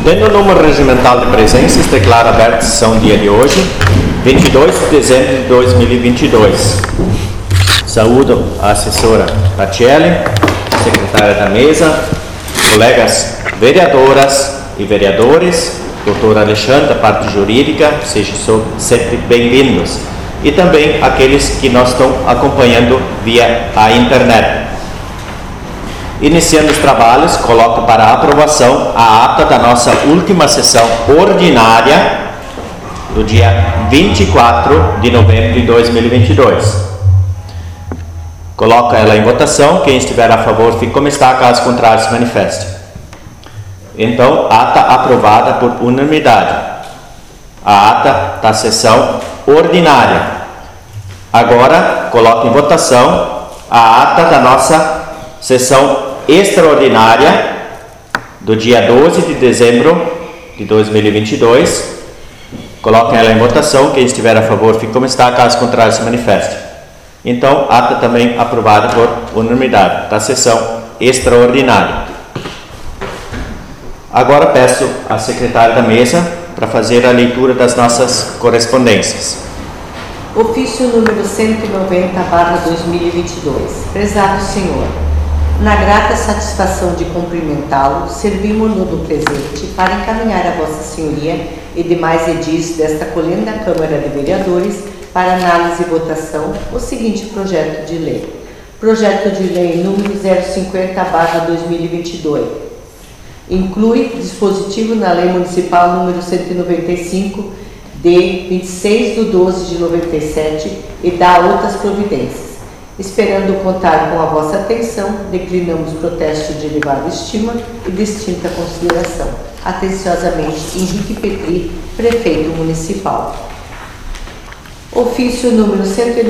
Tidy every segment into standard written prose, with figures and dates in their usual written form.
Tendo o número regimental de presenças, declaro aberta a sessão dia de hoje, 22 de dezembro de 2022. Saúdo a assessora Tatiele, secretária da mesa, colegas vereadoras e vereadores, doutor Alexandre, da parte jurídica, sejam sempre bem-vindos. E também aqueles que nos estão acompanhando via a internet. Iniciando os trabalhos, coloco para aprovação a ata da nossa última sessão ordinária do dia 24 de novembro de 2022. Coloco ela em votação. Quem estiver a favor, fique como está, caso contrário, se manifeste. Então, ata aprovada por unanimidade. A ata da sessão ordinária. Agora, coloco em votação a ata da nossa sessão extraordinária do dia 12 de dezembro de 2022. Coloquem ela em votação. Quem estiver a favor, fique como está, caso contrário, se manifeste. Então, ata também aprovada por unanimidade da sessão extraordinária. Agora peço à secretária da mesa para fazer a leitura das nossas correspondências. Ofício número 190/2022. Prezado Senhor, na grata satisfação de cumprimentá-lo, servimos-no do presente para encaminhar a Vossa Senhoria e demais edis desta colenda Câmara de Vereadores para análise e votação o seguinte projeto de lei. Projeto de lei número 050/2022. Inclui dispositivo na Lei Municipal número 195 de 26/12/97 e dá outras providências. Esperando contar com a vossa atenção, declinamos protesto de elevada estima e distinta consideração. Atenciosamente, Henrique Petri, Prefeito Municipal. Ofício número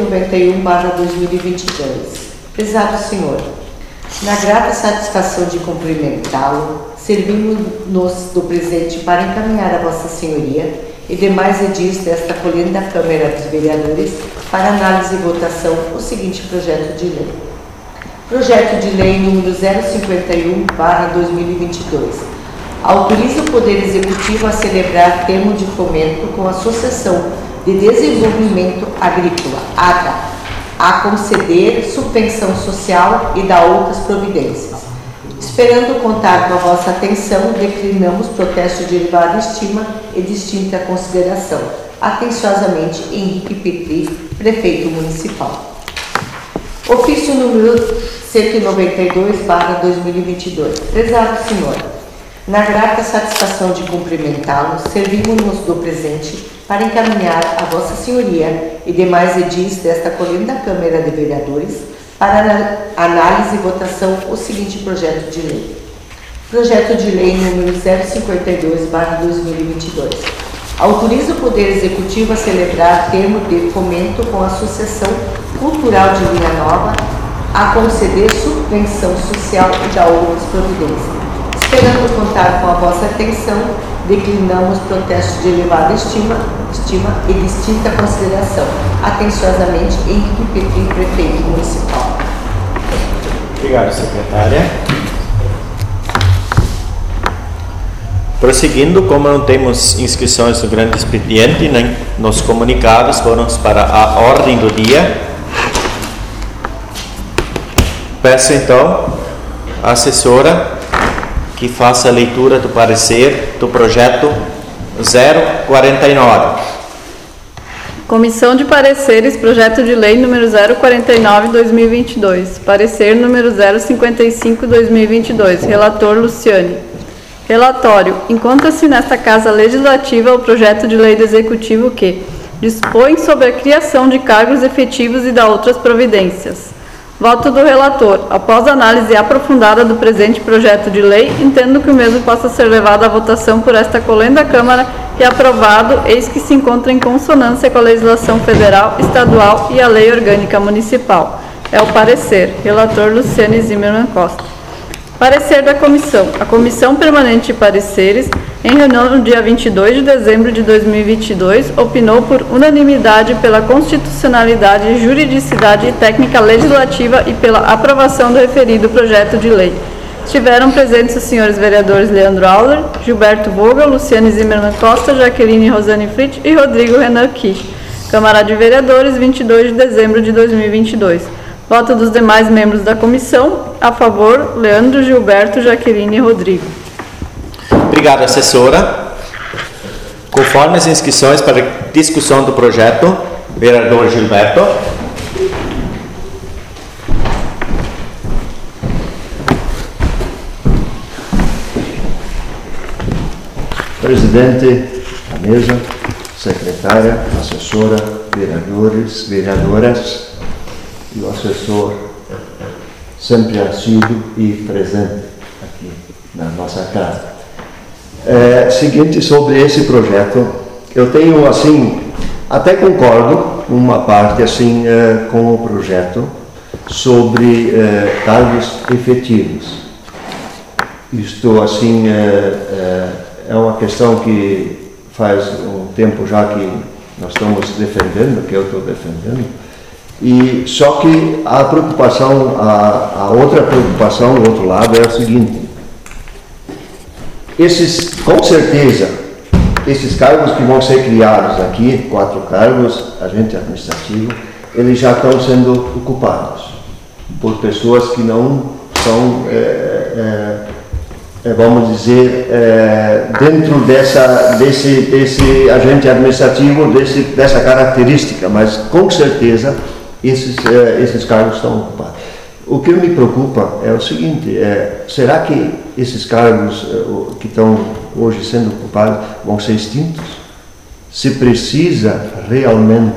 191/2022. Prezado Senhor, na grata satisfação de cumprimentá-lo, servimos-nos do presente para encaminhar a Vossa Senhoria e demais edis desta colenda Câmara dos Vereadores para análise e votação o seguinte projeto de lei. Projeto de lei número 051/2022. Autoriza o Poder Executivo a celebrar termo de fomento com a Associação de Desenvolvimento Agrícola, ADA, a conceder subvenção social e dar outras providências. Esperando contar com a vossa atenção, declinamos protesto de elevada estima e distinta consideração. Atenciosamente, Henrique Petri, Prefeito Municipal. Ofício número 192/2022. Prezado Senhor, na grata satisfação de cumprimentá-lo, servimos-nos do presente para encaminhar a Vossa Senhoria e demais edis desta colenda Câmara de Vereadores para análise e votação o seguinte projeto de lei. Projeto de lei número 052/2022. Autoriza o Poder Executivo a celebrar termo de fomento com a Associação Cultural de Linha Nova a conceder subvenção social e dar outras providências. Esperando contar com a vossa atenção, declinamos protesto de elevada estima e distinta consideração. Atenciosamente, Henrique Petri, Prefeito Municipal. Obrigado, secretária. Prosseguindo, como não temos inscrições no grande expediente, nem nos comunicados, vamos para a ordem do dia. Peço então à assessora que faça a leitura do parecer do projeto 049. Comissão de Pareceres, projeto de lei número 049/2022. Parecer número 055/2022. Relator Luciane. Relatório. Encontra-se nesta Casa Legislativa o projeto de lei do Executivo que dispõe sobre a criação de cargos efetivos e dá outras providências. Voto do relator. Após análise aprofundada do presente projeto de lei, entendo que o mesmo possa ser levado à votação por esta colenda Câmara e aprovado, eis que se encontra em consonância com a legislação federal, estadual e a lei orgânica municipal. É o parecer. Relator Luciane Zimmermann Costa. Parecer da Comissão. A Comissão Permanente de Pareceres, em reunião no dia 22 de dezembro de 2022, opinou por unanimidade pela constitucionalidade, juridicidade e técnica legislativa e pela aprovação do referido projeto de lei. Estiveram presentes os senhores vereadores Leandro Auler, Gilberto Vogel, Luciane Zimmermann Costa, Jaqueline Rosane Fritz e Rodrigo Renan Kish. Câmara de Vereadores, 22 de dezembro de 2022. Voto dos demais membros da comissão. A favor, Leandro, Gilberto, Jaqueline e Rodrigo. Obrigado, assessora. Conforme as inscrições para discussão do projeto, vereador Gilberto. Presidente, a mesa, secretária, assessora, vereadores, vereadoras e o assessor sempre assíduo e presente aqui na nossa casa. Seguinte, sobre esse projeto, eu tenho assim, até concordo com uma parte assim com o projeto sobre cargos efetivos. Isto assim é uma questão que faz um tempo já que nós estamos defendendo, que eu estou defendendo, e só que a preocupação, a outra preocupação do outro lado é o seguinte: com certeza, esses cargos que vão ser criados aqui, 4 cargos, agente administrativo, eles já estão sendo ocupados por pessoas que não são vamos dizer, dentro desse agente administrativo, dessa característica, mas com certeza esses cargos estão ocupados. O que me preocupa é o seguinte: será que esses cargos que estão hoje sendo ocupados vão ser extintos? Se precisa realmente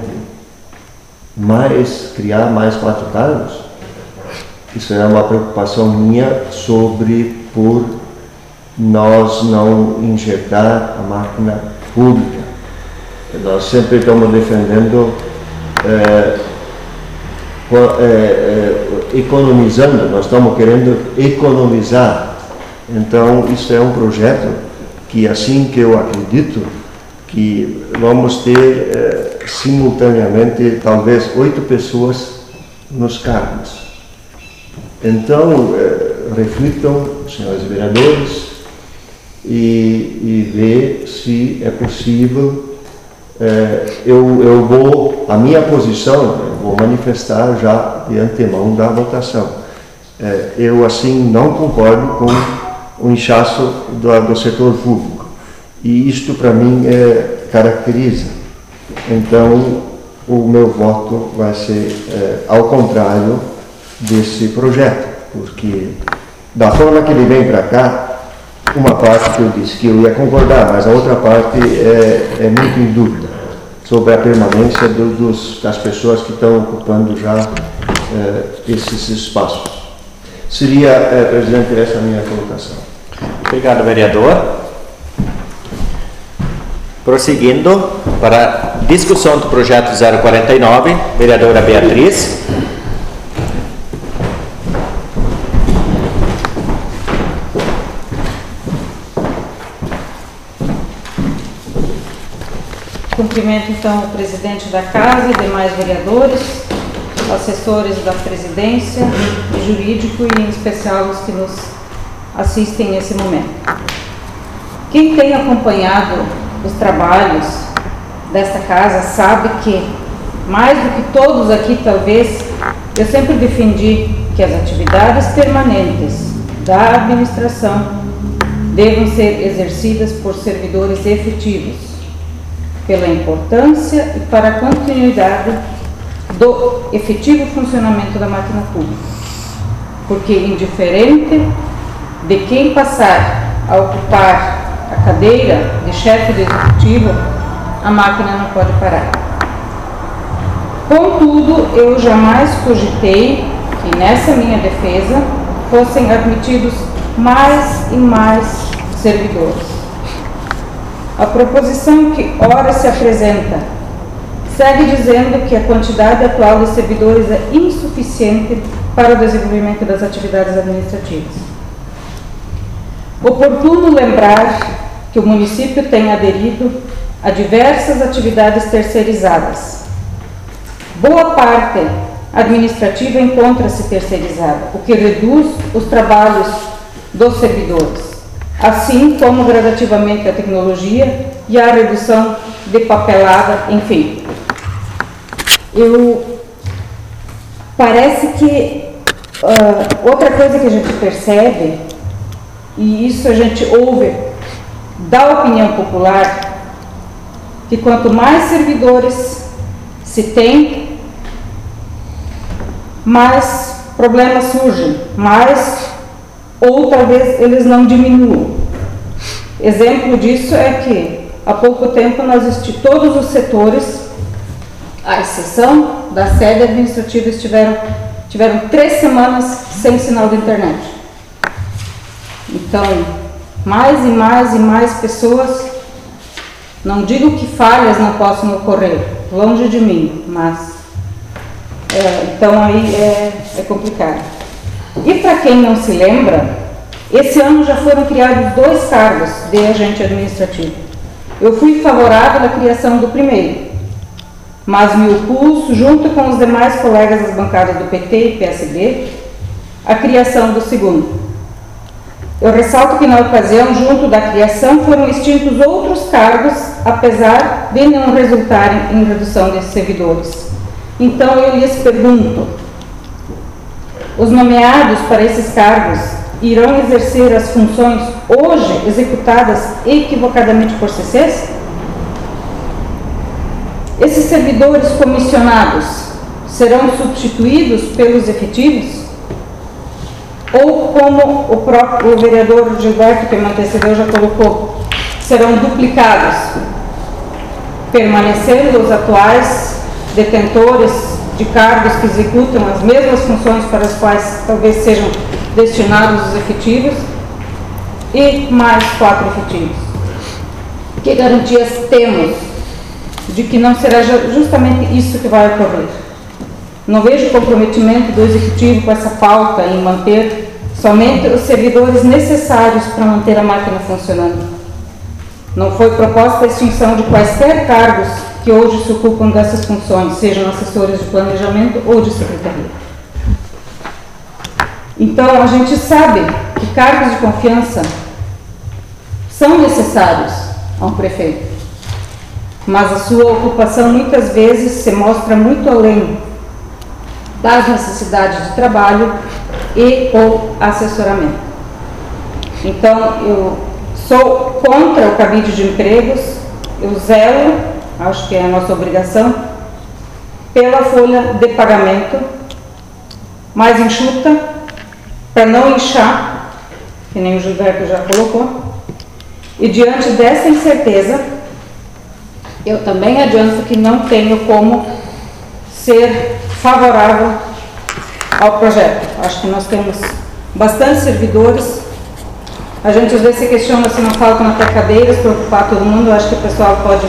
criar mais 4 cargos? Isso é uma preocupação minha por nós não injetar a máquina pública. Nós sempre estamos defendendo economizando, nós estamos querendo economizar. Então, isso é um projeto que, assim que eu acredito, que vamos ter simultaneamente talvez 8 pessoas nos cargos. Então, reflitam, senhores vereadores, e ver se é possível. A minha posição, eu vou manifestar já de antemão da votação. Eu, assim, não concordo com o inchaço do setor público. E isto, para mim, caracteriza. Então, o meu voto vai ser ao contrário desse projeto, porque da forma que ele vem para cá, uma parte que eu disse que eu ia concordar, mas a outra parte é muito em dúvida sobre a permanência das pessoas que estão ocupando já esses espaços. Seria, presidente, essa a minha colocação. Obrigado, vereador. Prosseguindo para a discussão do projeto 049, vereadora Beatriz. Cumprimento, então, o presidente da Casa e demais vereadores, assessores da presidência, jurídico e, em especial, os que nos assistem nesse momento. Quem tem acompanhado os trabalhos desta Casa sabe que, mais do que todos aqui, talvez, eu sempre defendi que as atividades permanentes da administração devam ser exercidas por servidores efetivos, pela importância e para a continuidade do efetivo funcionamento da máquina pública. Porque, indiferente de quem passar a ocupar a cadeira de chefe do executivo, a máquina não pode parar. Contudo, eu jamais cogitei que nessa minha defesa fossem admitidos mais e mais servidores. A proposição que ora se apresenta segue dizendo que a quantidade atual de servidores é insuficiente para o desenvolvimento das atividades administrativas. Oportuno lembrar que o município tem aderido a diversas atividades terceirizadas. Boa parte administrativa encontra-se terceirizada, o que reduz os trabalhos dos servidores, assim como gradativamente a tecnologia e a redução de papelada, enfim. Parece que outra coisa que a gente percebe, e isso a gente ouve da opinião popular, que quanto mais servidores se tem, mais problemas surgem, ou talvez eles não diminuam. Exemplo disso é que há pouco tempo todos os setores, à exceção da sede administrativa, tiveram 3 semanas sem sinal de internet. Então, mais e mais e mais pessoas, não digo que falhas não possam ocorrer, longe de mim, mas então aí é complicado. E para quem não se lembra, esse ano já foram criados 2 cargos de agente administrativo. Eu fui favorável à criação do primeiro, mas me opus, junto com os demais colegas das bancadas do PT e PSD, à criação do segundo. Eu ressalto que, na ocasião, junto da criação, foram extintos outros cargos, apesar de não resultarem em redução de servidores. Então, eu lhes pergunto, os nomeados para esses cargos irão exercer as funções hoje executadas equivocadamente por CCs? Esses servidores comissionados serão substituídos pelos efetivos? Ou, como o próprio vereador Gilberto, que me antecedeu, já colocou, serão duplicados, permanecendo os atuais detentores de cargos que executam as mesmas funções para as quais talvez sejam destinados os efetivos, e mais 4 efetivos? Que garantias temos de que não será justamente isso que vai ocorrer? Não vejo comprometimento do Executivo com essa pauta em manter somente os servidores necessários para manter a máquina funcionando. Não foi proposta a extinção de quaisquer cargos que hoje se ocupam dessas funções, sejam assessores de planejamento ou de secretaria. Então, a gente sabe que cargos de confiança são necessários a um prefeito, mas a sua ocupação muitas vezes se mostra muito além das necessidades de trabalho e ou assessoramento. Então, eu sou contra o cabide de empregos, eu zelo, acho que é a nossa obrigação, pela folha de pagamento mais enxuta, para não inchar, que nem o Gilberto já colocou, e diante dessa incerteza, eu também adianto que não tenho como ser favorável ao projeto. Acho que nós temos bastante servidores. A gente às vezes se questiona se não faltam até cadeiras para ocupar todo mundo. Eu acho que o pessoal pode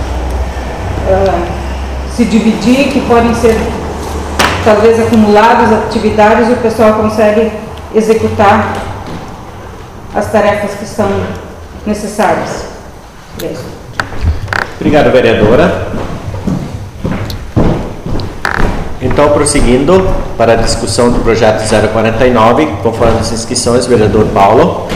se dividir, que podem ser talvez acumuladas atividades e o pessoal consegue executar as tarefas que são necessárias. Obrigado, vereadora. Então, prosseguindo para a discussão do projeto 049, conforme as inscrições, vereador Paulo.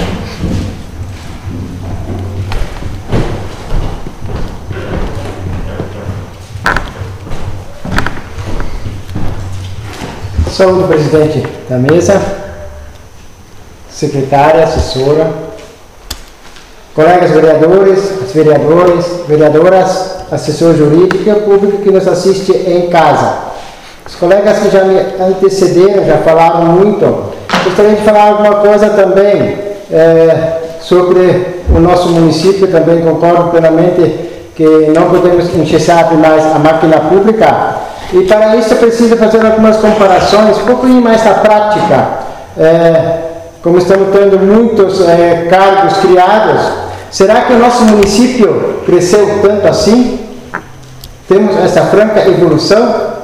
Saúde, presidente da mesa, secretária, assessora, colegas vereadores, vereadoras, assessor jurídico e o público que nos assiste em casa. Os colegas que já me antecederam, já falaram muito. Gostaria de falar alguma coisa também sobre o nosso município. Também concordo plenamente que não podemos engessar mais a máquina pública. E para isso é preciso fazer algumas comparações, um pouquinho mais da prática. Como estamos tendo muitos cargos criados, será que o nosso município cresceu tanto assim? Temos essa franca evolução?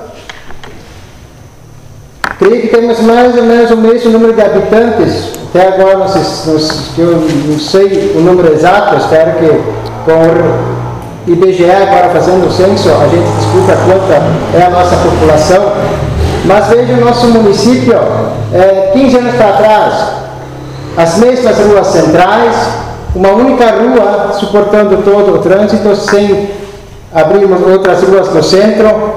Creio que temos mais ou menos o mesmo número de habitantes. Até agora, eu não sei o número exato, espero que com o IBGE agora fazendo o censo, a gente descubra quanta é a nossa população. Mas veja o nosso município, 15 anos para trás, as mesmas ruas centrais, uma única rua suportando todo o trânsito, sem abrirmos outras ruas no centro.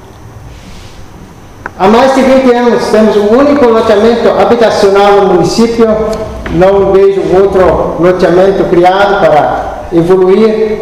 Há mais de 20 anos temos um único loteamento habitacional no município, não vejo outro loteamento criado para evoluir.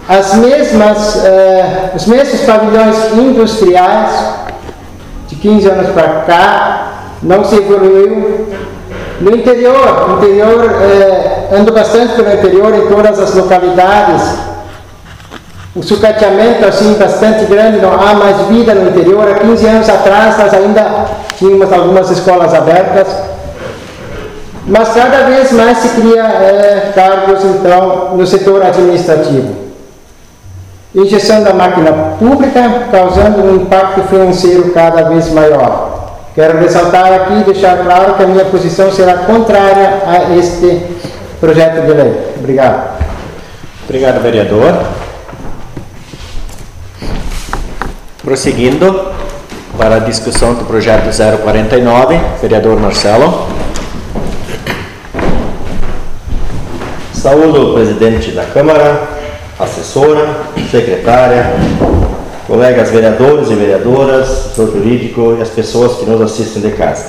Os mesmos pavilhões industriais, de 15 anos para cá, não se evoluiu. No interior, ando bastante pelo interior, em todas as localidades, o sucateamento assim bastante grande, não há mais vida no interior. Há 15 anos atrás nós ainda tínhamos algumas escolas abertas, mas cada vez mais se cria cargos então no setor administrativo. Injeção da máquina pública, causando um impacto financeiro cada vez maior. Quero ressaltar aqui e deixar claro que a minha posição será contrária a este projeto de lei. Obrigado. Obrigado, vereador. Prosseguindo para a discussão do projeto 049, vereador Marcelo. Saúdo o presidente da Câmara, assessora, secretária, colegas vereadores e vereadoras, assessor jurídico e as pessoas que nos assistem de casa.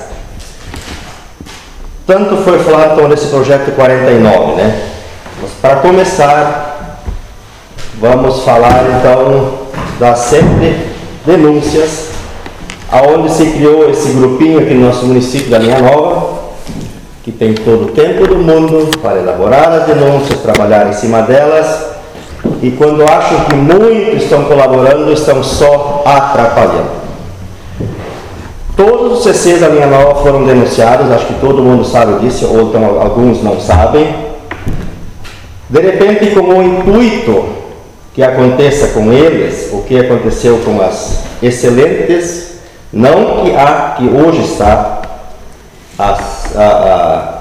Tanto foi falado então desse projeto 49, né? Mas para começar, vamos falar então das sempre denúncias, aonde se criou esse grupinho aqui no nosso município da Linha Nova, que tem todo o tempo do mundo para elaborar as denúncias, trabalhar em cima delas, e quando acham que muitos estão colaborando, estão só atrapalhando. Todos os CCs da Linha Nova foram denunciados, acho que todo mundo sabe disso, ou então alguns não sabem. De repente, com o intuito que aconteça com eles, o que aconteceu com as excelentes, não que a que hoje está, a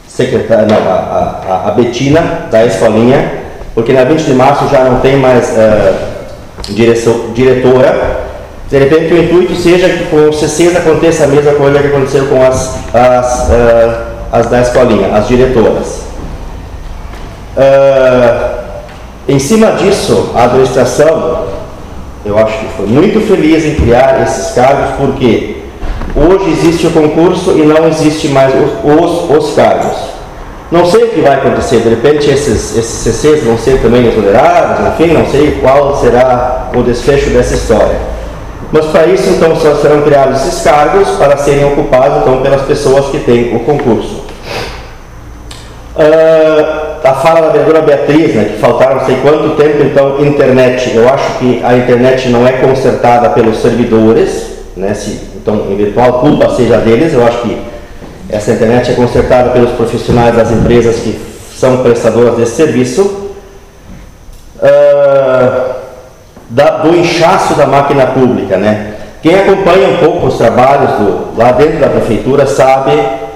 Betina da escolinha, porque na 20 de março já não tem mais diretora. De repente o intuito seja que com os CCs aconteça a mesma coisa que aconteceu com as da escolinha, as diretoras. Em cima disso, a administração, eu acho que foi muito feliz em criar esses cargos, porque hoje existe o concurso e não existe mais os cargos. Não sei o que vai acontecer, de repente esses CCs vão ser também exonerados, enfim, não sei qual será o desfecho dessa história. Mas para isso, então, só serão criados esses cargos para serem ocupados, então, pelas pessoas que têm o concurso. A fala da vereadora Beatriz, né, que faltaram não sei quanto tempo, então, internet. Eu acho que a internet não é consertada pelos servidores, né, então, em virtual culpa seja deles. Eu acho que essa internet é consertada pelos profissionais das empresas que são prestadoras desse serviço. Do inchaço da máquina pública, né? Quem acompanha um pouco os trabalhos lá dentro da prefeitura sabe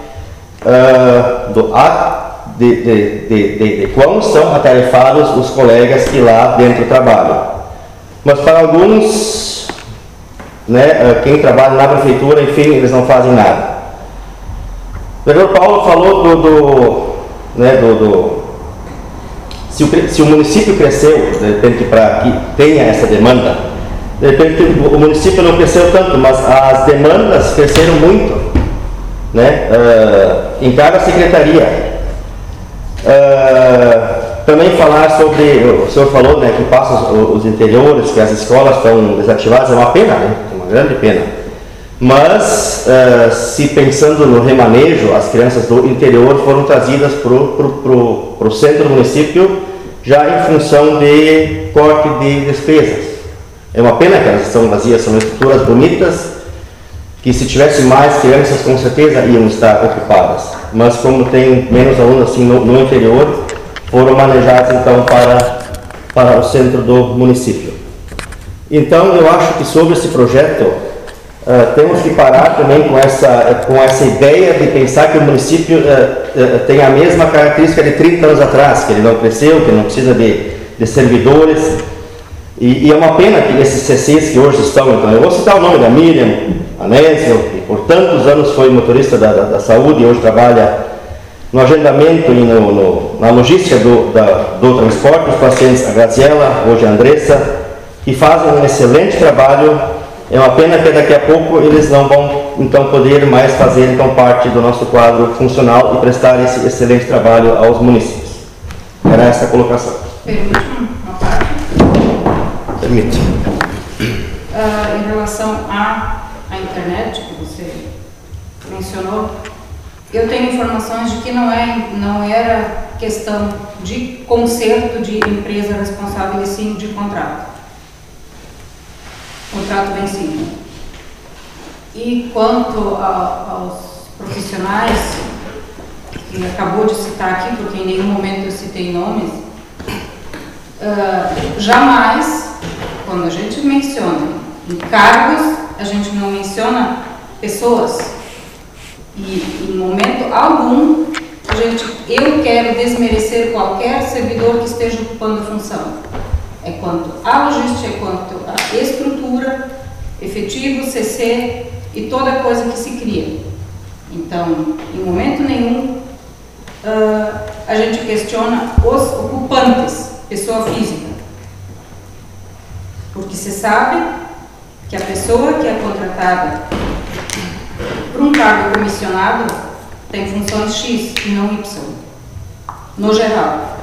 de quão são atarefados os colegas que lá dentro trabalham. Mas para alguns, né, quem trabalha na prefeitura, enfim, eles não fazem nada. O vereador Paulo falou se o município cresceu, de repente, para que tenha essa demanda, de repente o município não cresceu tanto, mas as demandas cresceram muito, né? Em cada secretaria. Também falar sobre, o senhor falou, né, que passa os interiores, que as escolas estão desativadas, é uma pena, né? É uma grande pena. Mas, se pensando no remanejo, as crianças do interior foram trazidas para o centro do município já em função de corte de despesas. É uma pena que elas estão vazias, são estruturas bonitas, que se tivesse mais crianças com certeza iam estar ocupadas. Mas como tem menos alunos assim no interior, foram manejados então para o centro do município. Então eu acho que sobre esse projeto, temos que parar também com essa ideia de pensar que o município tem a mesma característica de 30 anos atrás, que ele não cresceu, que ele não precisa de servidores. E é uma pena que esses CCs que hoje estão, então, eu vou citar o nome da Miriam Anésio, que por tantos anos foi motorista da saúde e hoje trabalha no agendamento e na logística do transporte, os pacientes, a Graziela, hoje a Andressa, que fazem um excelente trabalho. É uma pena que daqui a pouco eles não vão então poder mais fazer então parte do nosso quadro funcional e prestar esse excelente trabalho aos municípios. Era essa a colocação. Permite uma parte? Permite. Em relação à internet que você mencionou, eu tenho informações de que não era questão de conserto de empresa responsável, e sim de contrato. Contrato vencido. E quanto aos profissionais, que acabou de citar aqui, porque em nenhum momento eu citei nomes, jamais, quando a gente menciona encargos, a gente não menciona pessoas. E em momento algum, eu quero desmerecer qualquer servidor que esteja ocupando a função. É quanto à logística, é quanto à estrutura, efetivo, CC e toda coisa que se cria. Então, em momento nenhum, a gente questiona os ocupantes, pessoa física. Porque se sabe que a pessoa que é contratada para um cargo comissionado tem funções X e não Y, no geral.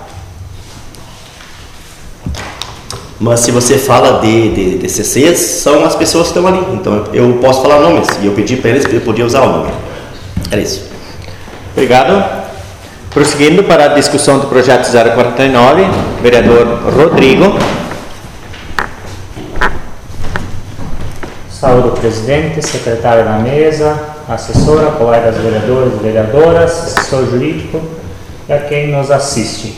Mas se você fala de CCs, são as pessoas que estão ali. Então eu posso falar nomes. E eu pedi para eles que eu podia usar o nome. Era isso. Obrigado. Prosseguindo para a discussão do projeto 049, vereador Rodrigo. Saúde o presidente, secretário da mesa, assessora, colegas vereadores e vereadoras, assessor jurídico e a quem nos assiste.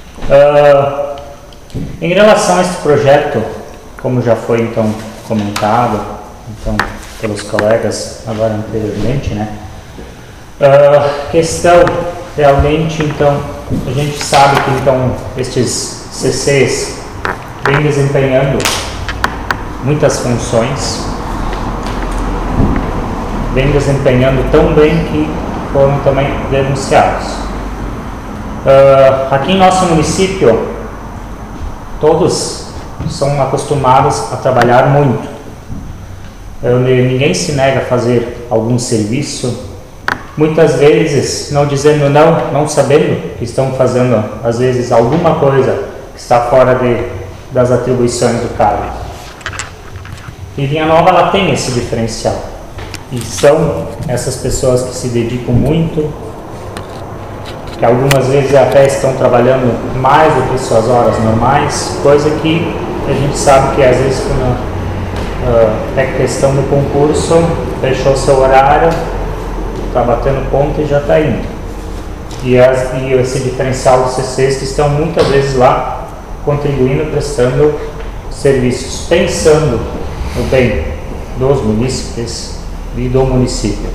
Em relação a este projeto, como já foi então comentado pelos colegas agora anteriormente, né? Questão realmente então a gente sabe que então estes CCs vêm desempenhando muitas funções, vêm desempenhando tão bem que foram também denunciados. Aqui em nosso município todos são acostumados a trabalhar muito. Ninguém se nega a fazer algum serviço, muitas vezes não dizendo não sabendo que estão fazendo às vezes alguma coisa que está fora das atribuições do cargo. E Vinha Nova ela tem esse diferencial. E são essas pessoas que se dedicam muito, que algumas vezes até estão trabalhando mais do que suas horas normais, coisa que a gente sabe que às vezes quando é questão do concurso, fechou seu horário, está batendo ponto e já está indo. E esse diferencial dos CCs que estão muitas vezes lá contribuindo, prestando serviços, pensando no bem dos munícipes e do município.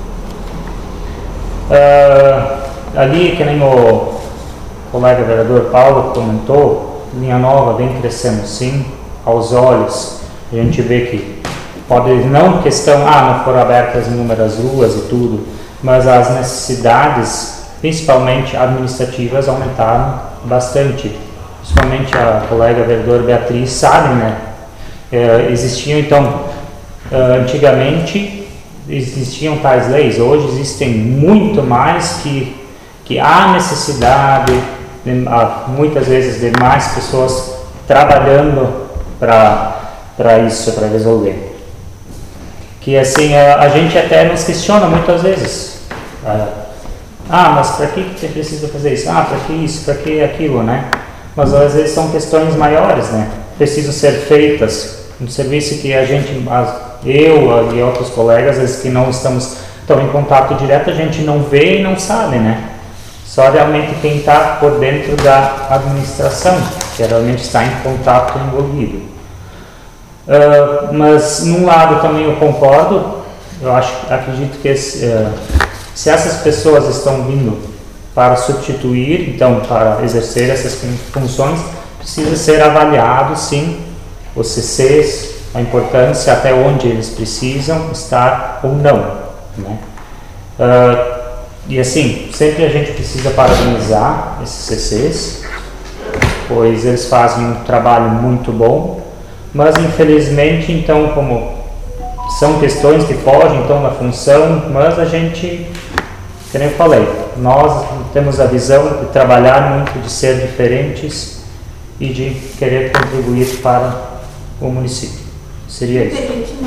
Ali, que nem o colega vereador Paulo comentou, Vinha Nova vem crescendo sim, aos olhos. A gente vê que pode, não questão, não foram abertas inúmeras ruas e tudo, mas as necessidades, principalmente administrativas, aumentaram bastante. Principalmente a colega vereadora Beatriz sabe, né? Existiam então, antigamente, existiam tais leis, hoje existem muito mais que há necessidade, muitas vezes, de mais pessoas trabalhando para isso, para resolver. Que assim, a gente até nos questiona muitas vezes. Mas para que você precisa fazer isso? Para que isso, para que aquilo, né? Mas às vezes são questões maiores, né? Precisam ser feitas. Um serviço que a gente, eu e outros colegas, às vezes que não estamos tão em contato direto, a gente não vê e não sabe, né? Só realmente quem está por dentro da administração, que realmente está em contato envolvido. Mas num lado também eu concordo, acredito que se essas pessoas estão vindo para substituir, então para exercer essas funções, precisa ser avaliado sim os CCs, a importância até onde eles precisam estar ou não, né? E assim, sempre a gente precisa parabenizar esses CCs, pois eles fazem um trabalho muito bom, mas infelizmente, então, como são questões que fogem então da função, mas a gente, como eu falei, nós temos a visão de trabalhar muito, de ser diferentes e de querer contribuir para o município. Seria isso.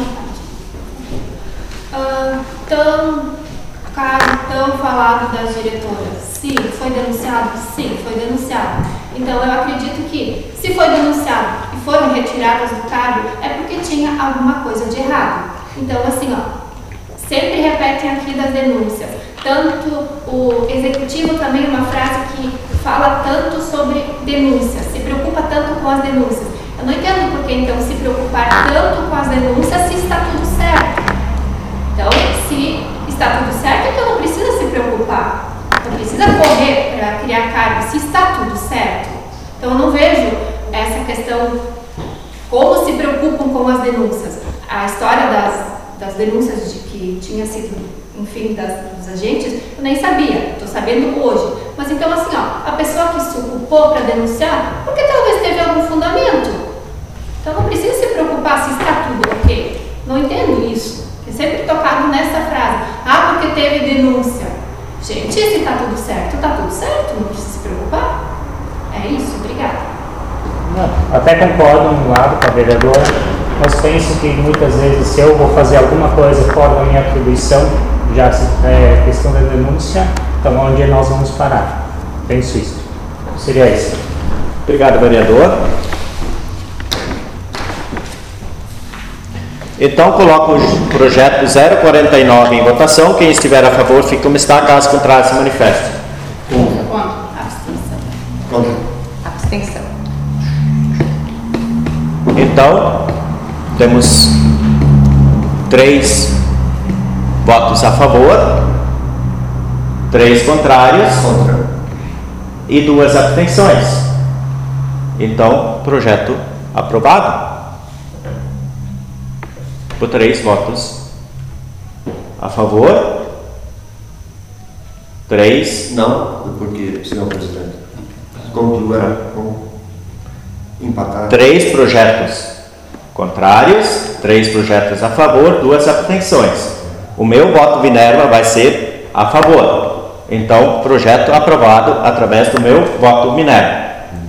Tão falado das diretoras. Sim, foi denunciado? Sim, foi denunciado. Então eu acredito que se foi denunciado e foram retiradas do cargo, é porque tinha alguma coisa de errado. Então assim, sempre repetem aqui das denúncias. Tanto o executivo também, uma frase que fala tanto sobre denúncias, se preocupa tanto com as denúncias. Eu não entendo por que então se preocupar tanto com as denúncias se está tudo certo. Então, se está tudo certo, então não precisa se preocupar. Não precisa correr para criar cargo se está tudo certo. Então eu não vejo essa questão, como se preocupam com as denúncias. A história das denúncias de que tinha sido, enfim, dos agentes, eu nem sabia, estou sabendo hoje. Mas então assim, a pessoa que se ocupou para denunciar, porque talvez teve algum fundamento. Então não precisa se preocupar se está tudo ok. Não entendo isso. É sempre tocado nessa frase. Porque teve denúncia. Gente, se está tudo certo, não precisa se preocupar. É isso, obrigada. Até concordo um lado com a vereadora, mas penso que muitas vezes se eu vou fazer alguma coisa fora da minha atribuição, já é questão da denúncia, então onde nós vamos parar? Penso isso. Seria isso. Obrigado, vereador. Então, coloco o projeto 049 em votação. Quem estiver a favor, fica como está. Caso contrário, se manifeste. Contra. Abstenção. Contra. Abstenção. Então, temos 3 votos a favor, 3 contrários e 2 abstenções. Então, projeto aprovado. Por 3 votos a favor, 3. Não, porque, senhor presidente, conclua com empatar. 3 projetos contrários, 3 projetos a favor, 2 abstenções. O meu voto Minerva vai ser a favor. Então, projeto aprovado através do meu voto Minerva.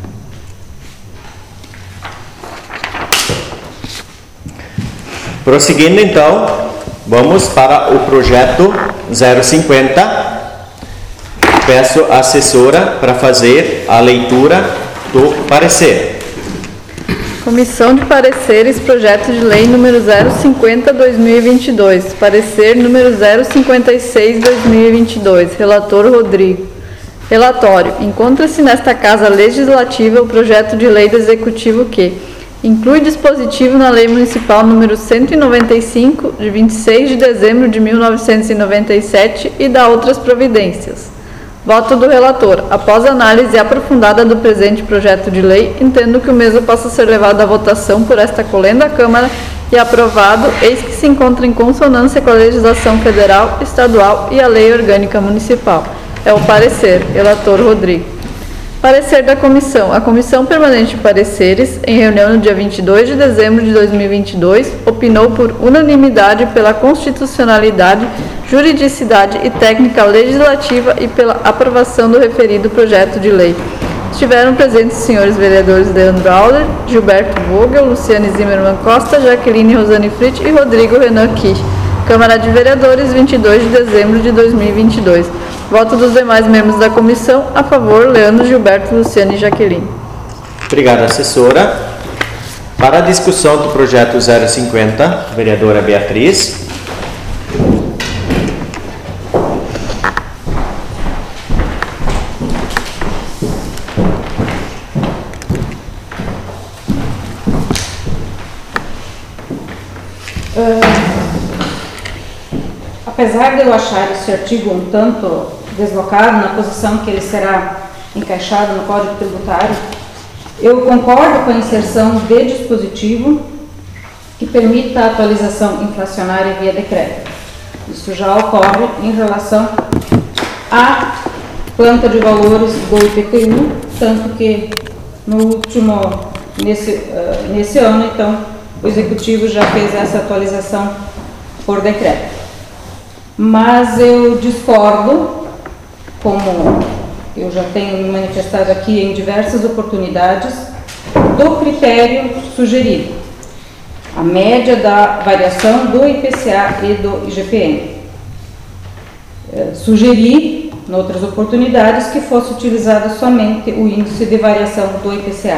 Prosseguindo então, vamos para o projeto 050. Peço à assessora para fazer a leitura do parecer. Comissão de Pareceres, projeto de lei número 050/2022, parecer número 056/2022, relator Rodrigo. Relatório: encontra-se nesta Casa Legislativa o projeto de lei do Executivo que inclui dispositivo na Lei Municipal número 195, de 26 de dezembro de 1997 e dá outras providências. Voto do relator. Após análise aprofundada do presente projeto de lei, entendo que o mesmo possa ser levado à votação por esta colenda Câmara e aprovado, eis que se encontra em consonância com a legislação federal, estadual e a Lei Orgânica Municipal. É o parecer. Relator Rodrigo. Parecer da Comissão. A Comissão Permanente de Pareceres, em reunião no dia 22 de dezembro de 2022, opinou por unanimidade pela constitucionalidade, juridicidade e técnica legislativa e pela aprovação do referido projeto de lei. Estiveram presentes os senhores vereadores Leandro Auler, Gilberto Vogel, Luciane Zimmermann Costa, Jaqueline Rosane Fritz e Rodrigo Renan Kich. Câmara de Vereadores, 22 de dezembro de 2022. Voto dos demais membros da comissão: a favor, Leandro, Gilberto, Luciane e Jaqueline. Obrigado, assessora. Para a discussão do projeto 050, vereadora Beatriz. Apesar de eu achar esse artigo um tanto deslocado na posição que ele será encaixado no Código Tributário, eu concordo com a inserção de dispositivo que permita a atualização inflacionária via decreto. Isso já ocorre em relação à planta de valores do IPTU, tanto que nesse ano, então, o Executivo já fez essa atualização por decreto. Mas eu discordo, como eu já tenho me manifestado aqui em diversas oportunidades, do critério sugerido, a média da variação do IPCA e do IGPM. Sugeri, em outras oportunidades, que fosse utilizado somente o índice de variação do IPCA.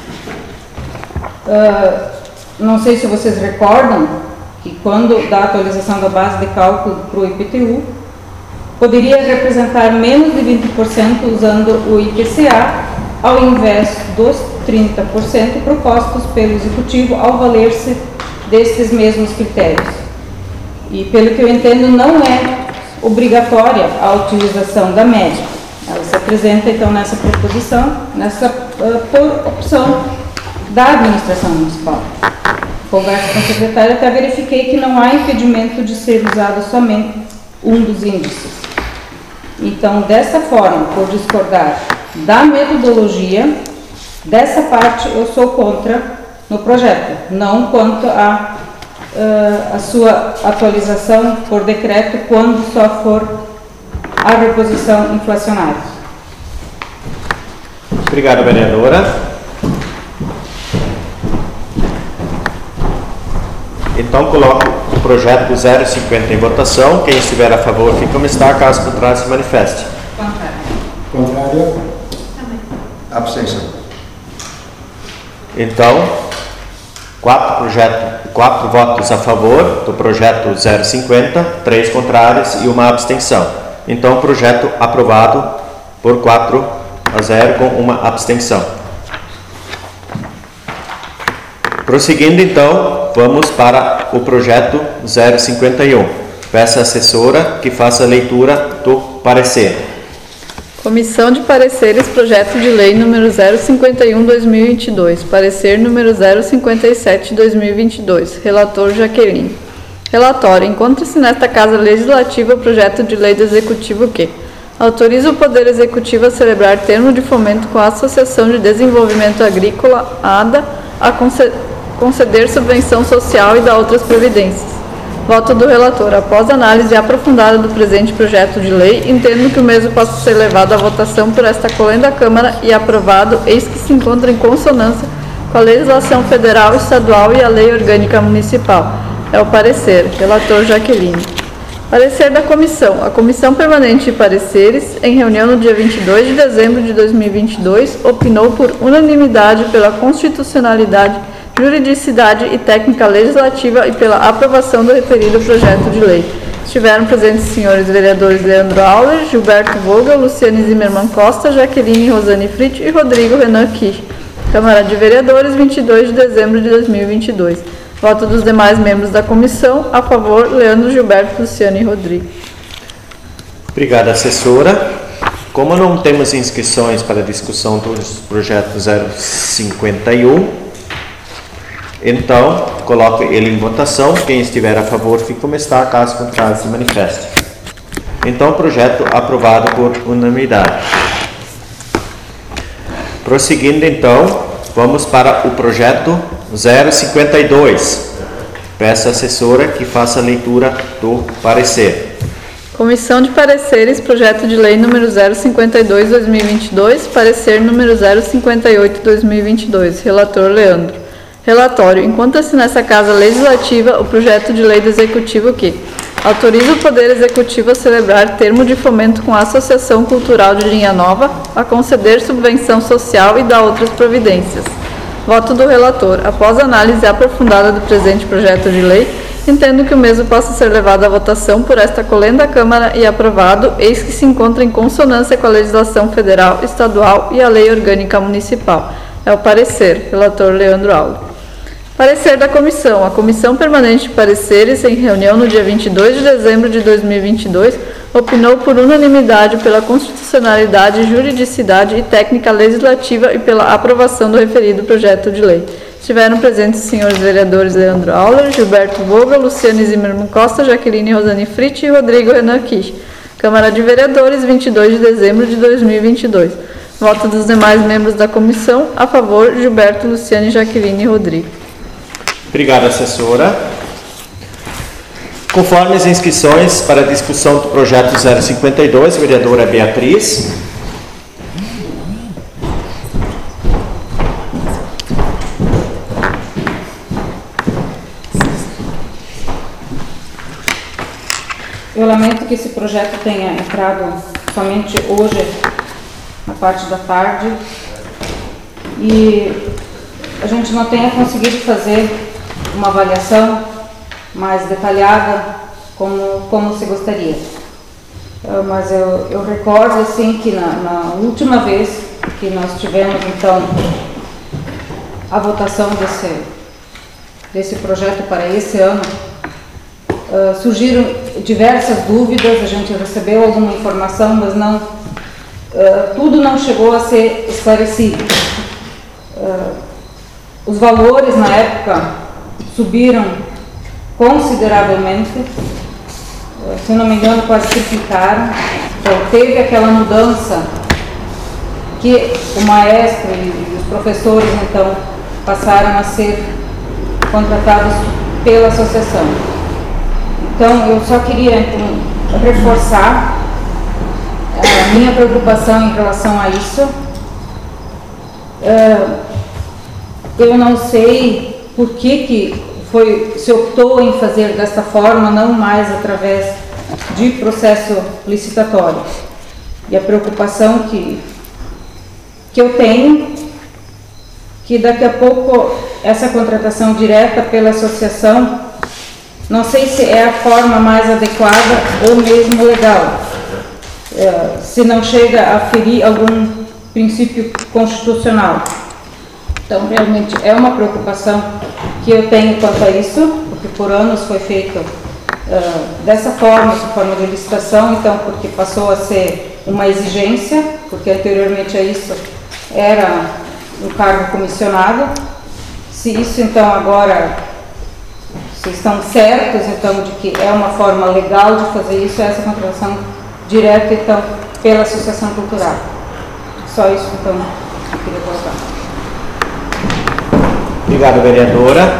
Não sei se vocês recordam que quando da atualização da base de cálculo para o IPTU, poderia representar menos de 20% usando o IPCA, ao invés dos 30% propostos pelo Executivo ao valer-se destes mesmos critérios. E, pelo que eu entendo, não é obrigatória a utilização da média. Ela se apresenta, então, nessa proposição, por opção da administração municipal. Converso com o secretário, até verifiquei que não há impedimento de ser usado somente um dos índices. Então, dessa forma, por discordar da metodologia, dessa parte eu sou contra no projeto, não quanto a sua atualização por decreto quando só for a reposição inflacionária. Obrigado, vereadora. Então, coloco o projeto 050 em votação. Quem estiver a favor, fica como está. Caso contrário, se manifeste. Contrário. Abstenção. Então, 4 votos a favor do projeto 050, 3 contrários e uma abstenção. Então, o projeto aprovado por 4-0 com uma abstenção. Prosseguindo, então, vamos para o projeto 051. Peço à assessora que faça a leitura do parecer. Comissão de Pareceres, projeto de lei número 051/2022, parecer número 057/2022, relator Jaqueline. Relatório: encontra-se nesta Casa Legislativa o projeto de lei do Executivo que autoriza o Poder Executivo a celebrar termo de fomento com a Associação de Desenvolvimento Agrícola, ADA, a conceder subvenção social e dar outras providências. Voto do relator. Após análise aprofundada do presente projeto de lei, entendo que o mesmo possa ser levado à votação por esta colenda Câmara e aprovado, eis que se encontra em consonância com a legislação federal, estadual e a lei orgânica municipal. É o parecer. Relator Jaqueline. Parecer da Comissão. A Comissão Permanente de Pareceres, em reunião no dia 22 de dezembro de 2022, opinou por unanimidade pela constitucionalidade, juridicidade e técnica legislativa e pela aprovação do referido projeto de lei. Estiveram presentes os senhores vereadores Leandro Auler, Gilberto Vogel, Luciane Zimmermann Costa, Jaqueline Rosane Fritz e Rodrigo Renan Kish. Câmara de Vereadores, 22 de dezembro de 2022. Voto dos demais membros da comissão. A favor, Leandro, Gilberto, Luciane e Rodrigo. Obrigado, assessora. Como não temos inscrições para a discussão dos projetos 051, então, coloco ele em votação. Quem estiver a favor, fica como está. Caso contrário, se manifeste. Então, projeto aprovado por unanimidade. Prosseguindo, então, vamos para o projeto 052. Peço à assessora que faça a leitura do parecer. Comissão de Pareceres, projeto de lei número 052/2022, parecer número 058/2022. Relator Leandro. Relatório: encontra-se nessa Casa Legislativa o projeto de lei do Executivo que autoriza o Poder Executivo a celebrar termo de fomento com a Associação Cultural de Linha Nova, a conceder subvenção social e dar outras providências. Voto do relator. Após análise aprofundada do presente projeto de lei, entendo que o mesmo possa ser levado à votação por esta colenda Câmara e aprovado, eis que se encontra em consonância com a legislação federal, estadual e a lei orgânica municipal. É o parecer. Relator Leandro Auler. Parecer da Comissão. A Comissão Permanente de Pareceres, em reunião no dia 22 de dezembro de 2022, opinou por unanimidade pela constitucionalidade, juridicidade e técnica legislativa e pela aprovação do referido projeto de lei. Estiveram presentes os senhores vereadores Leandro Auler, Gilberto Vogel, Luciane Zimmermann Costa, Jaqueline Rosane Fritz e Rodrigo Renan Kish. Câmara de Vereadores, 22 de dezembro de 2022. Voto dos demais membros da comissão. A favor, Gilberto, Luciane, Jaqueline e Rodrigo. Obrigado, assessora. Conforme as inscrições para a discussão do projeto 052, vereadora Beatriz. Eu lamento que esse projeto tenha entrado somente hoje, na parte da tarde, e a gente não tenha conseguido fazer uma avaliação mais detalhada como se gostaria. Mas eu recordo assim que na última vez que nós tivemos então a votação desse projeto para esse ano, surgiram diversas dúvidas, a gente recebeu alguma informação, mas não, tudo não chegou a ser esclarecido. Os valores na época subiram consideravelmente, se não me engano quase triplicaram, então teve aquela mudança que o maestro e os professores então passaram a ser contratados pela associação. Então, eu só queria então, reforçar a minha preocupação em relação a isso. Eu não sei por que se optou em fazer desta forma, não mais através de processo licitatório. E a preocupação que eu tenho, que daqui a pouco essa contratação direta pela associação, não sei se é a forma mais adequada ou mesmo legal, se não chega a ferir algum princípio constitucional. Então, realmente é uma preocupação que eu tenho quanto a isso, porque por anos foi feito dessa forma de licitação, então, porque passou a ser uma exigência, porque anteriormente a isso era um cargo comissionado. Se isso, então, agora... Se estão certos, então, de que é uma forma legal de fazer isso, essa contratação direta, então, pela Associação Cultural. Só isso, então, eu queria colocar. Obrigado, vereadora.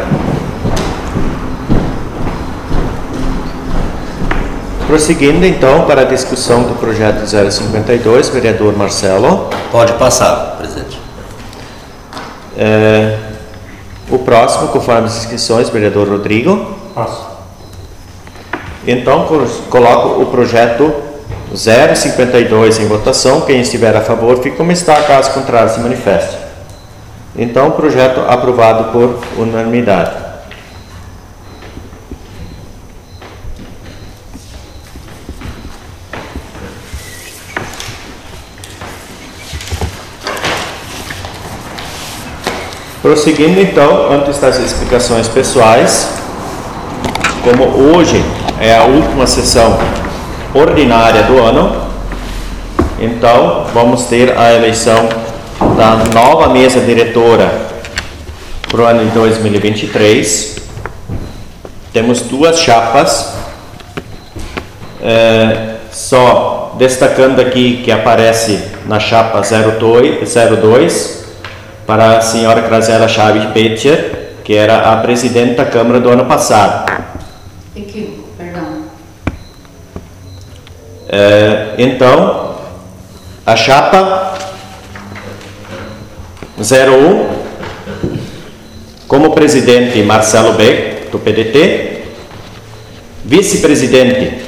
Prosseguindo, então, para a discussão do projeto 052, vereador Marcelo. Pode passar, presidente. O próximo, conforme as inscrições, vereador Rodrigo. Passo. Então, coloco o projeto 052 em votação. Quem estiver a favor, fica como está. Caso contrário, se manifeste. Então, o projeto aprovado por unanimidade. Prosseguindo, então, antes das explicações pessoais, como hoje é a última sessão ordinária do ano, então vamos ter a eleição da nova mesa diretora para o ano de 2023. Temos duas chapas, só destacando aqui que aparece na chapa 02 para a senhora Graziela Chaves Petcher, que era a presidente da Câmara do ano passado. Perdão. Então, a chapa 01, como presidente Marcelo Beck, do PDT, vice-presidente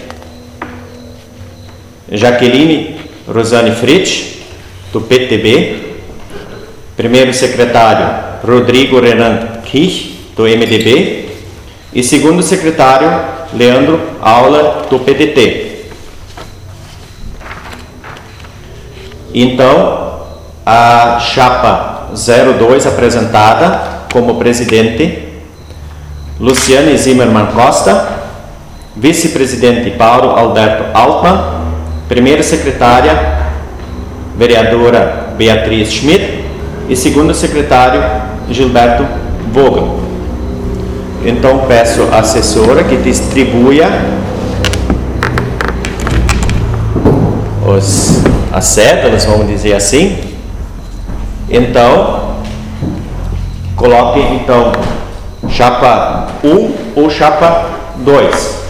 Jaqueline Rosane Fritsch, do PTB, primeiro secretário Rodrigo Renan Kich, do MDB, e segundo secretário Leandro Aula, do PDT. Então, a chapa 02 apresentada como presidente Luciane Zimmermann Costa, vice-presidente Paulo Alberto Altman, primeira secretária vereadora Beatriz Schmidt e segundo secretário Gilberto Vogel. Então peço à assessora que distribua as cédulas, vamos dizer assim. Então, coloque então chapa 1 ou chapa 2.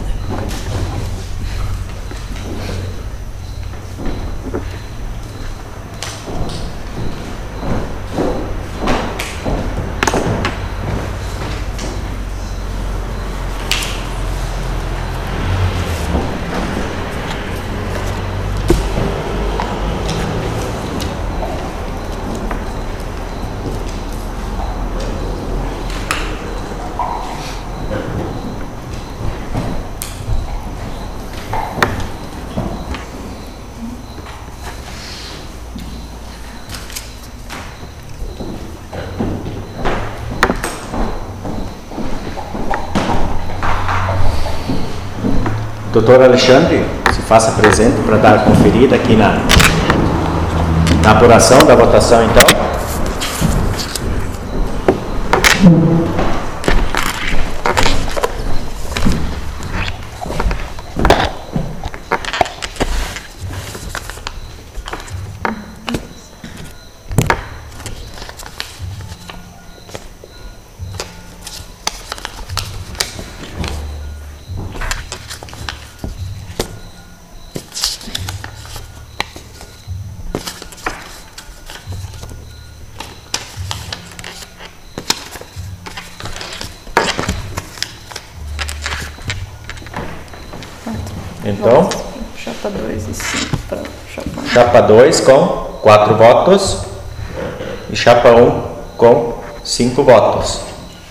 Doutor Alexandre, se faça presente para dar conferida aqui na apuração da votação, então. Então, chapa 2 e 5 para chapa 1. Chapa 2 com 4 votos e chapa 1 com 5 votos.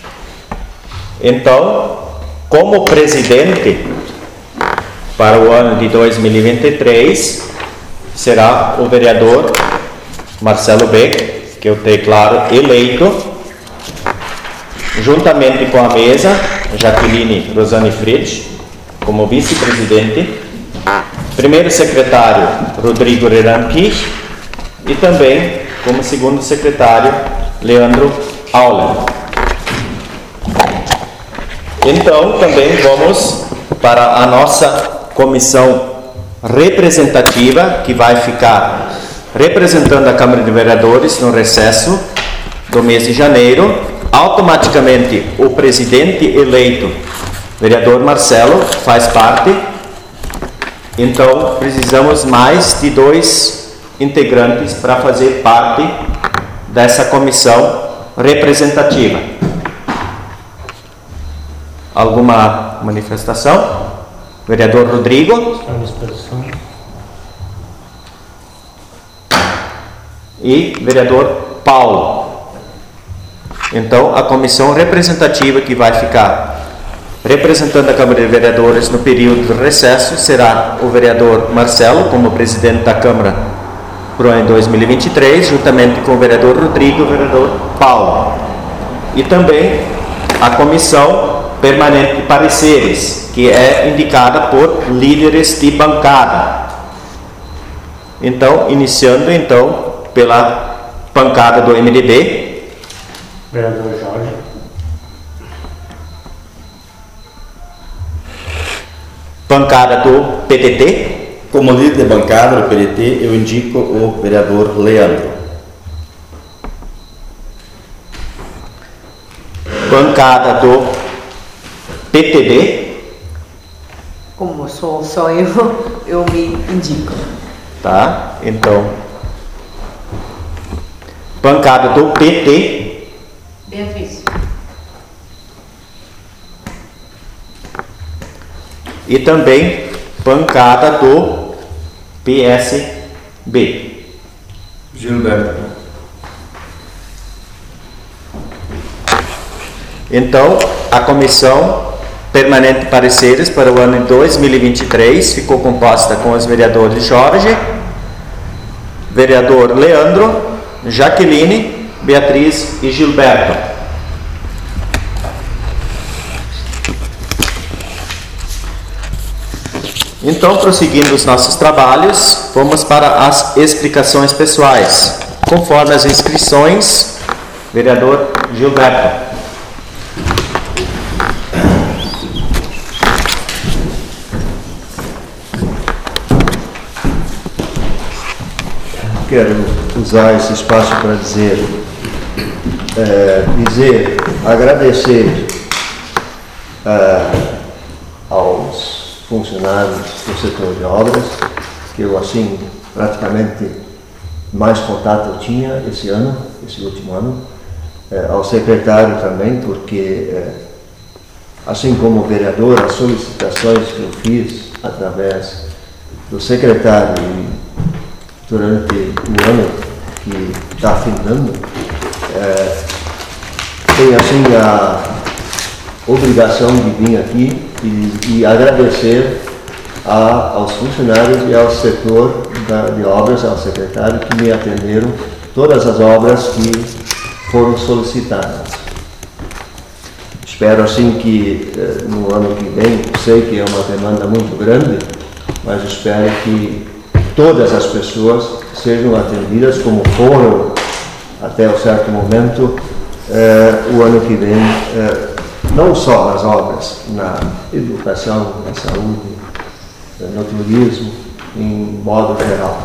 Então, como presidente para o ano de 2023 será o vereador Marcelo Beck, que eu declaro eleito, juntamente com a mesa, Jaqueline Rosane Fritz como vice-presidente, primeiro secretário Rodrigo Rerampi e também como segundo secretário Leandro Auler. Então também vamos para a nossa comissão representativa, que vai ficar representando a Câmara de Vereadores no recesso do mês de janeiro. Automaticamente o presidente eleito, vereador Marcelo, faz parte. Então precisamos mais de 2 integrantes para fazer parte dessa comissão representativa. Alguma manifestação? Vereador Rodrigo? À disposição. E vereador Paulo. Então a comissão representativa que vai ficar representando a Câmara de Vereadores no período de recesso será o vereador Marcelo como presidente da Câmara para o ano 2023, juntamente com o vereador Rodrigo e o vereador Paulo. E também a comissão permanente de pareceres, que é indicada por líderes de bancada. Então, iniciando então pela bancada do MDB. Vereador Jorge. Bancada do PDT. Como líder de bancada do PDT, eu indico o vereador Leandro. Bancada do PTB. Como sou só eu me indico. Tá? Então, bancada do PT. Beatriz. E também bancada do PSB. Gilberto. Então, a comissão permanente de pareceres para o ano de 2023 ficou composta com os vereadores Jorge, vereador Leandro, Jaqueline, Beatriz e Gilberto. Então, prosseguindo os nossos trabalhos, vamos para as explicações pessoais. Conforme as inscrições, vereador Gilberto. quero usar esse espaço para agradecer aos funcionários do setor de obras, que eu, assim, praticamente mais contato eu tinha esse último ano, ao secretário também, porque, assim como o vereador, as solicitações que eu fiz através do secretário durante o ano que está findando, tenho assim a obrigação de vir aqui e agradecer aos funcionários e ao setor de obras, ao secretário, que me atenderam todas as obras que foram solicitadas. Espero assim que no ano que vem, sei que é uma demanda muito grande, mas espero que todas as pessoas sejam atendidas como foram até um certo momento o ano que vem, não só nas obras, na educação, na saúde, no turismo, em modo geral.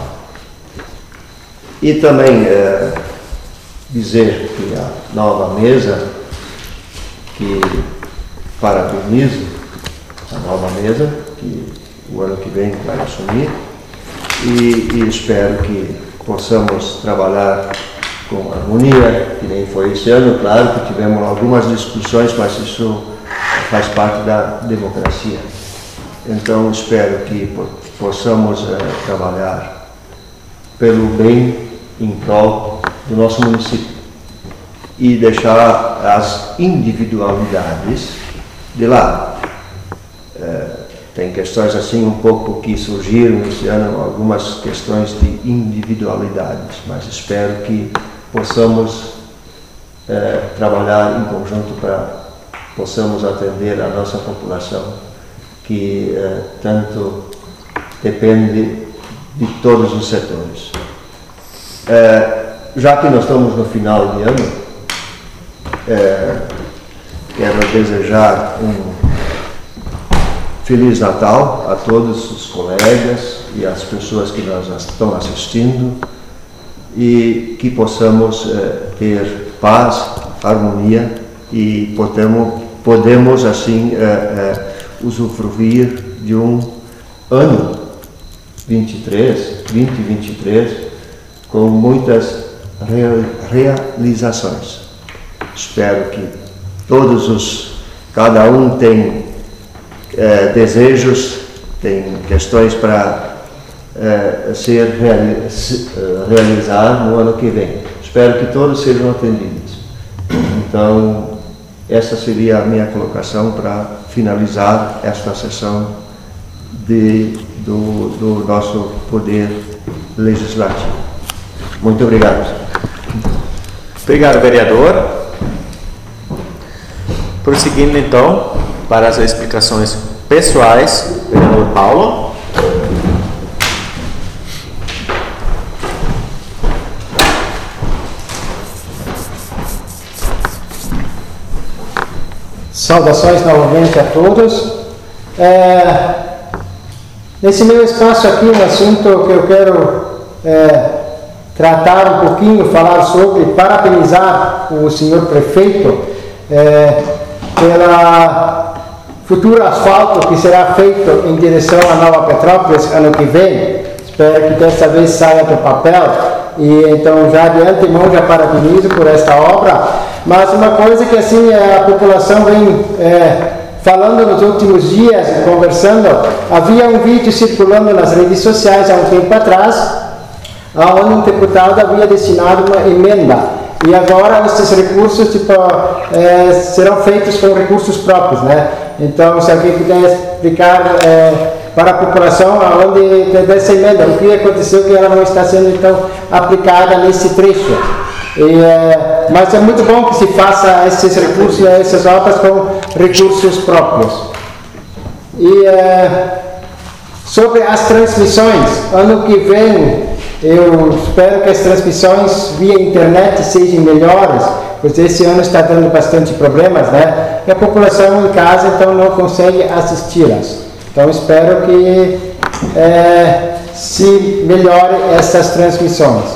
E também dizer que a nova mesa, que parabenizo a nova mesa, que o ano que vem vai assumir, e espero que possamos trabalhar com harmonia, que nem foi esse ano. Claro que tivemos algumas discussões, mas isso faz parte da democracia. Então espero que possamos trabalhar pelo bem em prol do nosso município e deixar as individualidades de lado. Tem questões assim um pouco que surgiram esse ano, algumas questões de individualidades, mas espero que possamos trabalhar em conjunto para possamos atender a nossa população, que tanto depende de todos os setores. Já que nós estamos no final de ano, quero desejar um Feliz Natal a todos os colegas e as pessoas que nos estão assistindo, e que possamos ter paz, harmonia, e podemos assim usufruir de um ano 2023 com muitas realizações. Espero que cada um tem desejos, tem questões para ser realizar no ano que vem. Espero que todos sejam atendidos. Então, essa seria a minha colocação para finalizar esta sessão do nosso Poder Legislativo. Muito obrigado. Obrigado, vereador. Prosseguindo então para as explicações pessoais, vereador Paulo. Saudações novamente a todos. Nesse meu espaço aqui, um assunto que eu quero tratar um pouquinho, falar sobre, parabenizar o senhor prefeito pela futuro asfalto que será feito em direção a Nova Petrópolis ano que vem. Espero que desta vez saia do papel, e então já de antemão já parabenizo por esta obra. Mas uma coisa que assim a população vem falando nos últimos dias, conversando, havia um vídeo circulando nas redes sociais há um tempo atrás, onde um deputado havia destinado uma emenda, e agora esses recursos serão feitos com recursos próprios, né? Então, se alguém puder explicar para a população aonde dessa emenda, o que aconteceu que ela não está sendo então aplicada nesse trecho. Mas é muito bom que se faça esses recursos e essas obras com recursos próprios. E sobre as transmissões, ano que vem eu espero que as transmissões via internet sejam melhores, pois esse ano está dando bastante problemas, né? E a população em casa então não consegue assisti-las. Então espero que se melhore essas transmissões.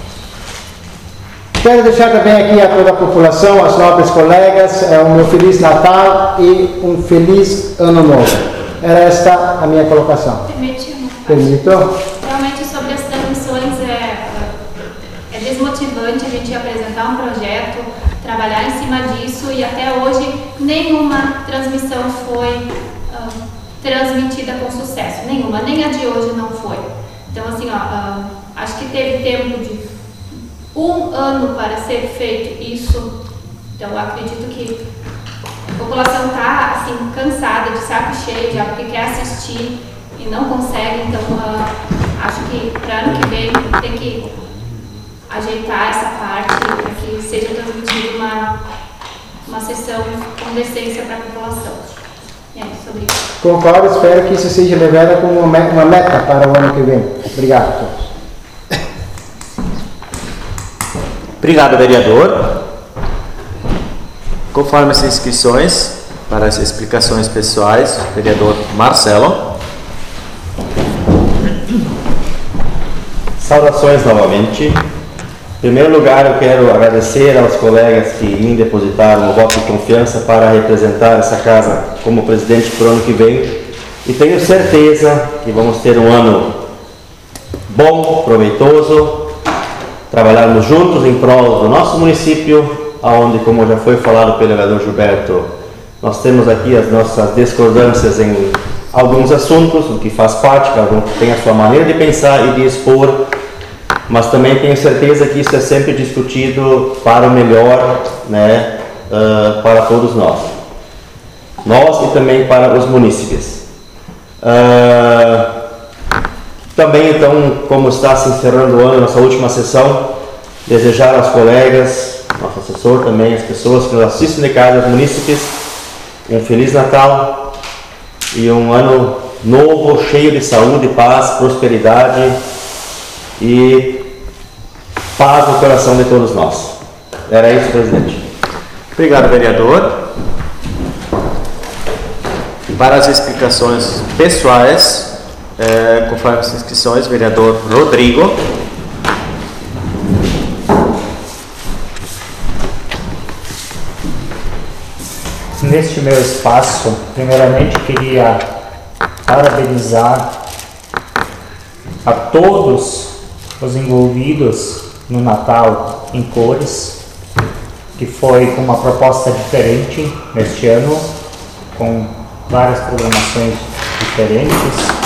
Quero deixar também aqui a toda a população, aos nobres colegas, um meu Feliz Natal e um Feliz Ano Novo. Era esta a minha colocação. Permito? Realmente, sobre as transmissões, é desmotivante a gente apresentar um projeto, trabalhar em cima disso, e até hoje nenhuma transmissão foi transmitida com sucesso. Nenhuma, nem a de hoje não foi. Então, assim, acho que teve tempo de 1 ano para ser feito isso. Então, eu acredito que a população está assim, cansada, de saco cheio, já porque quer assistir e não consegue. Então, acho que para ano que vem tem que ajeitar essa parte para que seja transmitida uma sessão com decência para a população. É sobre isso. Concordo, espero que isso seja levado como uma meta para o ano que vem. Obrigado a todos. Obrigado, vereador. Conforme as inscrições para as explicações pessoais, vereador Marcelo. Saudações novamente. Em primeiro lugar, eu quero agradecer aos colegas que me depositaram o voto de confiança para representar essa casa como presidente para o ano que vem. E tenho certeza que vamos ter um ano bom, proveitoso, trabalharmos juntos em prol do nosso município, onde, como já foi falado pelo vereador Gilberto, nós temos aqui as nossas discordâncias em alguns assuntos, o que faz parte, cada um tem a sua maneira de pensar e de expor, mas também tenho certeza que isso é sempre discutido para o melhor, né, para todos nós e também para os munícipes. Também, então, como está se encerrando o ano, nossa última sessão, desejar aos colegas, nosso assessor também, as pessoas que nos assistem de casa, os munícipes, um Feliz Natal e um ano novo, cheio de saúde, paz, prosperidade e paz no coração de todos nós. Era isso, presidente. Obrigado, vereador. Para as explicações pessoais, conforme as inscrições, vereador Rodrigo. Neste meu espaço, primeiramente queria parabenizar a todos os envolvidos no Natal em Cores, que foi com uma proposta diferente neste ano, com várias programações diferentes.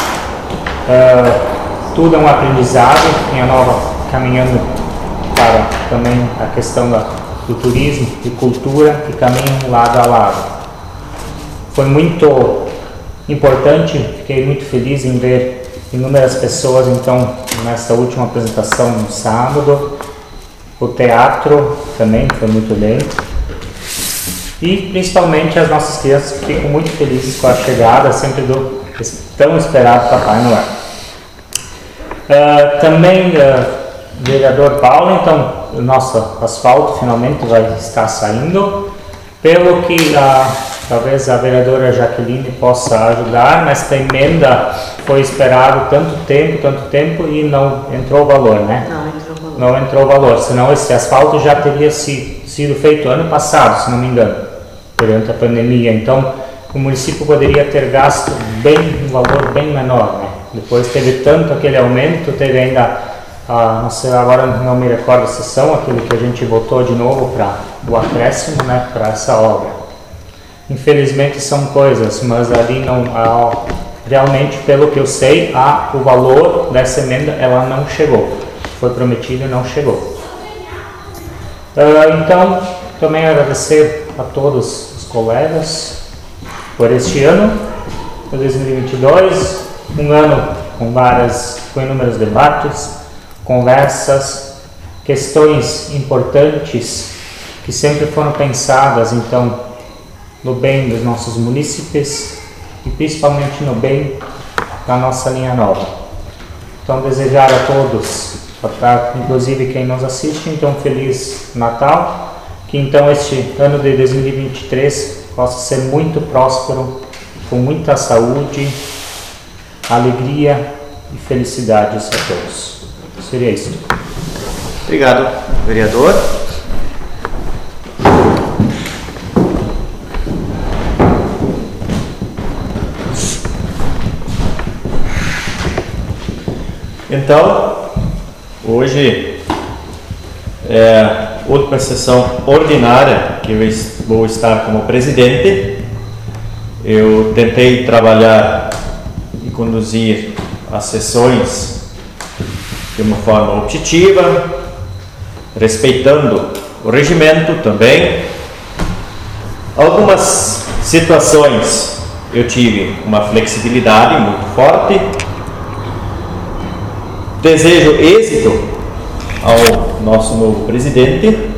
Tudo é um aprendizado, em a nova caminhando para também a questão do turismo e cultura, que caminham lado a lado. Foi muito importante, fiquei muito feliz em ver inúmeras pessoas, então, nessa última apresentação no sábado. O teatro também foi muito bem. E, principalmente, as nossas crianças que ficam muito felizes com a chegada sempre do tão esperado Papai Noel. Também, vereador Paulo, então, o nosso asfalto finalmente vai estar saindo, pelo que talvez a vereadora Jaqueline possa ajudar. Nesta emenda foi esperado tanto tempo e não entrou o valor, né? Não entrou o valor, senão esse asfalto já teria sido feito ano passado, se não me engano, durante a pandemia. Então o município poderia ter gasto um valor bem menor, né? Depois teve tanto aquele aumento, teve ainda, não sei, agora não me recordo a sessão, aquele que a gente votou de novo para o acréscimo, né, para essa obra. Infelizmente são coisas, mas ali não, realmente, pelo que eu sei, o valor dessa emenda ela não chegou. Foi prometido e não chegou. Então, também agradecer a todos os colegas por este ano, por 2022, um ano com inúmeros debates, conversas, questões importantes que sempre foram pensadas, então, no bem dos nossos munícipes e principalmente no bem da nossa linha nova. Então, desejar a todos, inclusive quem nos assiste, então, Feliz Natal, que então este ano de 2023 possa ser muito próspero, com muita saúde, alegria e felicidades a todos. Seria isso. Obrigado, vereador. Então, hoje é outra sessão ordinária que eu vou estar como presidente. Eu tentei trabalhar e conduzir as sessões de uma forma objetiva, respeitando o regimento também. Algumas situações eu tive uma flexibilidade muito forte. Desejo êxito ao nosso novo presidente.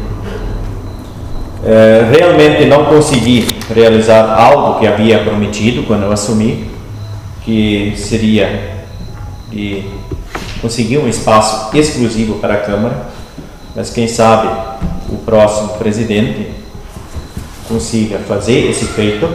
Realmente não consegui realizar algo que havia prometido quando eu assumi, que seria de conseguir um espaço exclusivo para a Câmara, mas quem sabe o próximo presidente consiga fazer esse feito.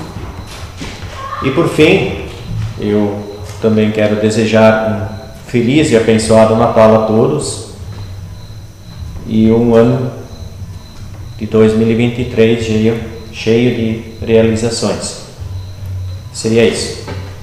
E por fim, eu também quero desejar um feliz e abençoado Natal a todos e um ano de 2023 cheio de realizações. Seria isso.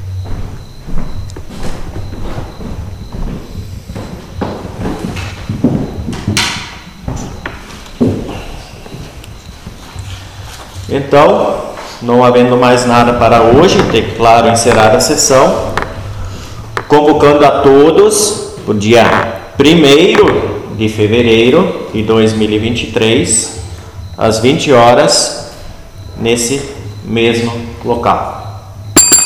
Então, não havendo mais nada para hoje, declaro encerrada a sessão, convocando a todos para o dia 1º de fevereiro de 2023, às 20 horas, nesse mesmo local.